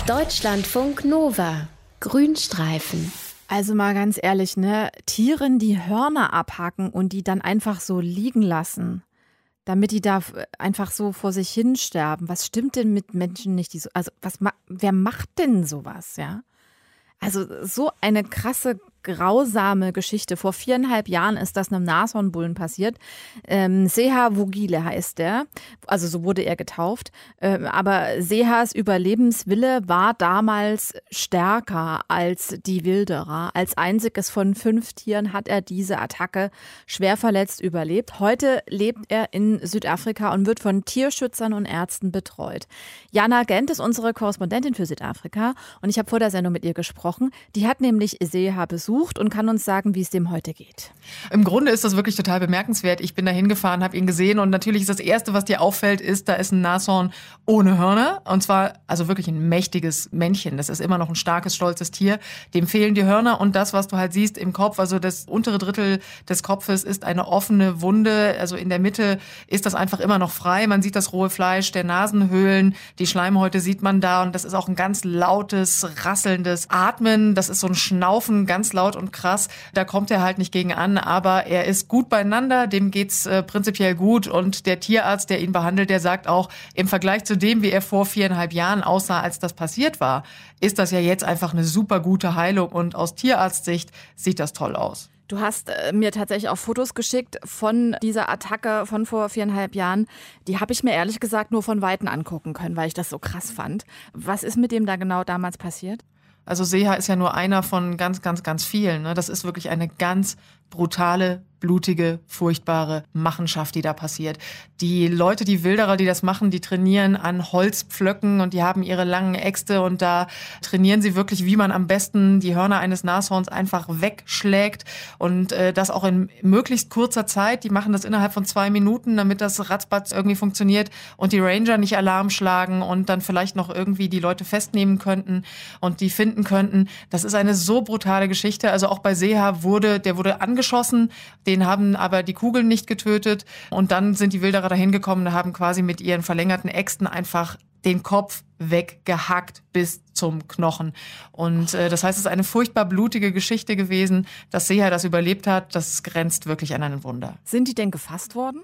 Deutschlandfunk Nova. Grünstreifen. Also mal ganz ehrlich, ne? Tieren die Hörner abhacken und die dann einfach so liegen lassen, damit die da einfach so vor sich hin sterben. Was stimmt denn mit Menschen nicht? Wer macht denn sowas, ja? Also so eine krasse, grausame Geschichte. Vor 4,5 Jahren ist das einem Nashornbullen passiert. Seha Vogile heißt der. Also so wurde er getauft. Aber Sehas Überlebenswille war damals stärker als die Wilderer. Als einziges von 5 Tieren hat er diese Attacke schwer verletzt überlebt. Heute lebt er in Südafrika und wird von Tierschützern und Ärzten betreut. Jana Gent ist unsere Korrespondentin für Südafrika und ich habe vor der Sendung mit ihr gesprochen. Die hat nämlich Seha besucht und kann uns sagen, wie es dem heute geht. Im Grunde ist das wirklich total bemerkenswert. Ich bin da hingefahren, habe ihn gesehen und natürlich ist das Erste, was dir auffällt, da ist ein Nashorn ohne Hörner und zwar also wirklich ein mächtiges Männchen. Das ist immer noch ein starkes, stolzes Tier. Dem fehlen die Hörner und das, was du halt siehst im Kopf, also das untere Drittel des Kopfes ist eine offene Wunde. Also in der Mitte ist das einfach immer noch frei. Man sieht das rohe Fleisch der Nasenhöhlen, die Schleimhäute sieht man da und das ist auch ein ganz lautes, rasselndes Atmen. Das ist so ein Schnaufen, ganz laut und krass. Da kommt er halt nicht gegen an, aber er ist gut beieinander, dem geht's prinzipiell gut und der Tierarzt, der ihn behandelt, der sagt auch, im Vergleich zu dem, wie er vor 4,5 Jahren aussah, als das passiert war, ist das ja jetzt einfach eine super gute Heilung und aus Tierarztsicht sieht das toll aus. Du hast mir tatsächlich auch Fotos geschickt von dieser Attacke von vor 4,5 Jahren. Die habe ich mir ehrlich gesagt nur von Weitem angucken können, weil ich das so krass fand. Was ist mit dem da genau damals passiert? Also Seha ist ja nur einer von ganz, ganz, ganz vielen. Ne? Das ist wirklich eine ganz brutale, blutige, furchtbare Machenschaft, die da passiert. Die Leute, die Wilderer, die das machen, die trainieren an Holzpflöcken und die haben ihre langen Äxte und da trainieren sie wirklich, wie man am besten die Hörner eines Nashorns einfach wegschlägt und das auch in möglichst kurzer Zeit. Die machen das innerhalb von 2 Minuten, damit das ratzbatz irgendwie funktioniert und die Ranger nicht Alarm schlagen und dann vielleicht noch irgendwie die Leute festnehmen könnten und die finden könnten. Das ist eine so brutale Geschichte. Also auch bei Seha der wurde angeschossen, den haben aber die Kugeln nicht getötet und dann sind die Wilderer dahin gekommen und haben quasi mit ihren verlängerten Äxten einfach den Kopf weggehackt bis zum Knochen. Und das heißt, es ist eine furchtbar blutige Geschichte gewesen. Dass Seha das überlebt hat, das grenzt wirklich an ein Wunder. Sind die denn gefasst worden?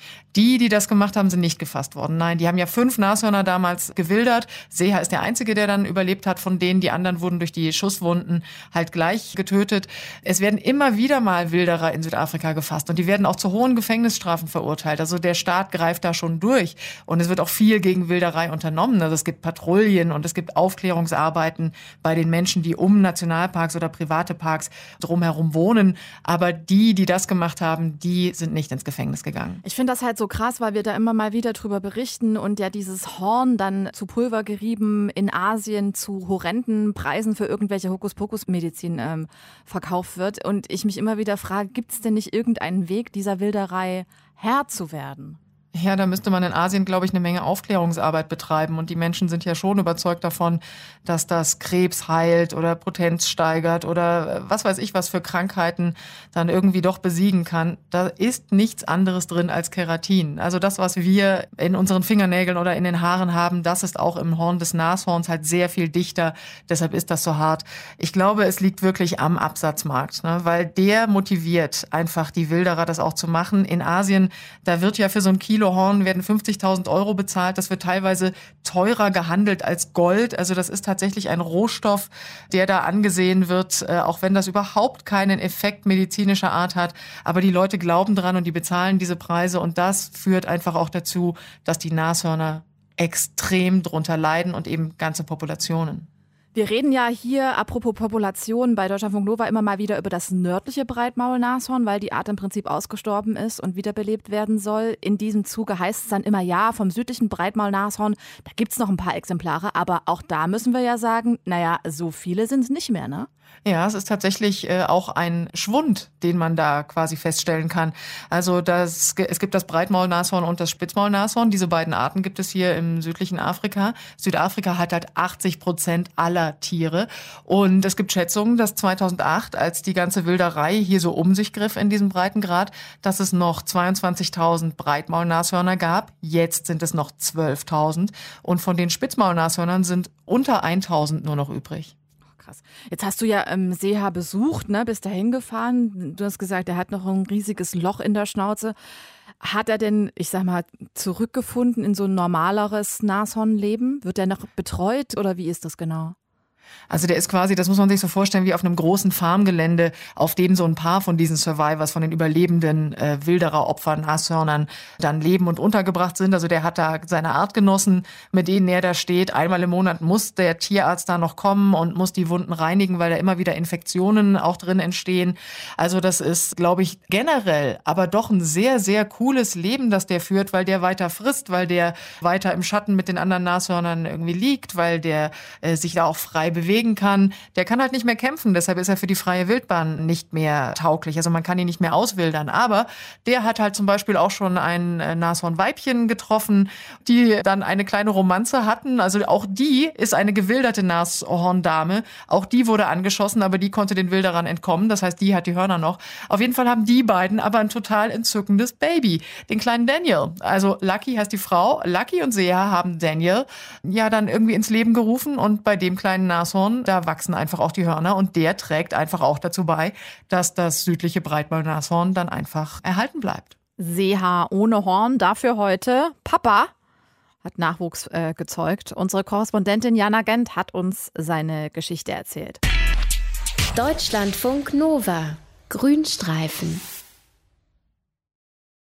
Die das gemacht haben, sind nicht gefasst worden. Nein, die haben ja 5 Nashörner damals gewildert. Seha ist der Einzige, der dann überlebt hat von denen. Die anderen wurden durch die Schusswunden halt gleich getötet. Es werden immer wieder mal Wilderer in Südafrika gefasst und die werden auch zu hohen Gefängnisstrafen verurteilt. Also der Staat greift da schon durch und es wird auch viel gegen Wilderei unternommen. Also es gibt Patrouillen und es gibt Aufklärungsarbeiten bei den Menschen, die um Nationalparks oder private Parks drumherum wohnen. Aber die das gemacht haben, die sind nicht ins Gefängnis gegangen. Ich finde das halt so krass, weil wir da immer mal wieder drüber berichten und ja dieses Horn dann zu Pulver gerieben in Asien zu horrenden Preisen für irgendwelche Hokuspokus-Medizin verkauft wird. Und ich mich immer wieder frage, gibt es denn nicht irgendeinen Weg, dieser Wilderei Herr zu werden? Ja, da müsste man in Asien, glaube ich, eine Menge Aufklärungsarbeit betreiben. Und die Menschen sind ja schon überzeugt davon, dass das Krebs heilt oder Potenz steigert oder was weiß ich, was für Krankheiten dann irgendwie doch besiegen kann. Da ist nichts anderes drin als Keratin. Also das, was wir in unseren Fingernägeln oder in den Haaren haben, das ist auch im Horn des Nashorns halt sehr viel dichter. Deshalb ist das so hart. Ich glaube, es liegt wirklich am Absatzmarkt, ne? Weil der motiviert einfach die Wilderer, das auch zu machen. In Asien, da wird ja für so ein Kilo Horn werden 50.000 € bezahlt. Das wird teilweise teurer gehandelt als Gold. Also das ist tatsächlich ein Rohstoff, der da angesehen wird, auch wenn das überhaupt keinen Effekt medizinischer Art hat. Aber die Leute glauben dran und die bezahlen diese Preise. Und das führt einfach auch dazu, dass die Nashörner extrem drunter leiden und eben ganze Populationen. Wir reden ja hier, apropos Population, bei Deutschlandfunk Nova immer mal wieder über das nördliche Breitmaulnashorn, weil die Art im Prinzip ausgestorben ist und wiederbelebt werden soll. In diesem Zuge heißt es dann immer, ja, vom südlichen Breitmaulnashorn, da gibt's noch ein paar Exemplare, aber auch da müssen wir ja sagen, naja, so viele sind es nicht mehr, ne? Ja, es ist tatsächlich auch ein Schwund, den man da quasi feststellen kann. Also es gibt das Breitmaulnashorn und das Spitzmaulnashorn. Diese beiden Arten gibt es hier im südlichen Afrika. Südafrika hat halt 80% aller aller Tiere. Und es gibt Schätzungen, dass 2008, als die ganze Wilderei hier so um sich griff in diesem Breitengrad, dass es noch 22.000 Breitmaulnashörner gab. Jetzt sind es noch 12.000. Und von den Spitzmaulnashörnern sind unter 1.000 nur noch übrig. Krass. Jetzt hast du ja Seha besucht, ne? Bist da hingefahren. Du hast gesagt, er hat noch ein riesiges Loch in der Schnauze. Hat er denn, ich sag mal, zurückgefunden in so ein normaleres Nashornleben? Wird er noch betreut oder wie ist das genau? Also der ist quasi, das muss man sich so vorstellen, wie auf einem großen Farmgelände, auf dem so ein paar von diesen Survivors, von den überlebenden Wilderer-Opfern, Nashörnern dann leben und untergebracht sind. Also der hat da seine Artgenossen, mit denen er da steht. Einmal im Monat muss der Tierarzt da noch kommen und muss die Wunden reinigen, weil da immer wieder Infektionen auch drin entstehen. Also das ist, glaube ich, generell aber doch ein sehr, sehr cooles Leben, das der führt, weil der weiter frisst, weil der weiter im Schatten mit den anderen Nashörnern irgendwie liegt, weil der sich da auch frei bewegen kann. Der kann halt nicht mehr kämpfen, deshalb ist er für die freie Wildbahn nicht mehr tauglich. Also man kann ihn nicht mehr auswildern. Aber der hat halt zum Beispiel auch schon ein Nashornweibchen getroffen, die dann eine kleine Romanze hatten. Also auch die ist eine gewilderte Nashorndame. Auch die wurde angeschossen, aber die konnte den Wilderern entkommen. Das heißt, die hat die Hörner noch. Auf jeden Fall haben die beiden aber ein total entzückendes Baby, den kleinen Daniel. Also Lucky heißt die Frau. Lucky und Seha haben Daniel ja dann irgendwie ins Leben gerufen und bei dem kleinen Nashorn, da wachsen einfach auch die Hörner und der trägt einfach auch dazu bei, dass das südliche Breitmaulnashorn dann einfach erhalten bleibt. Seha ohne Horn, dafür heute Papa hat Nachwuchs gezeugt. Unsere Korrespondentin Jana Gent hat uns seine Geschichte erzählt. Deutschlandfunk Nova. Grünstreifen.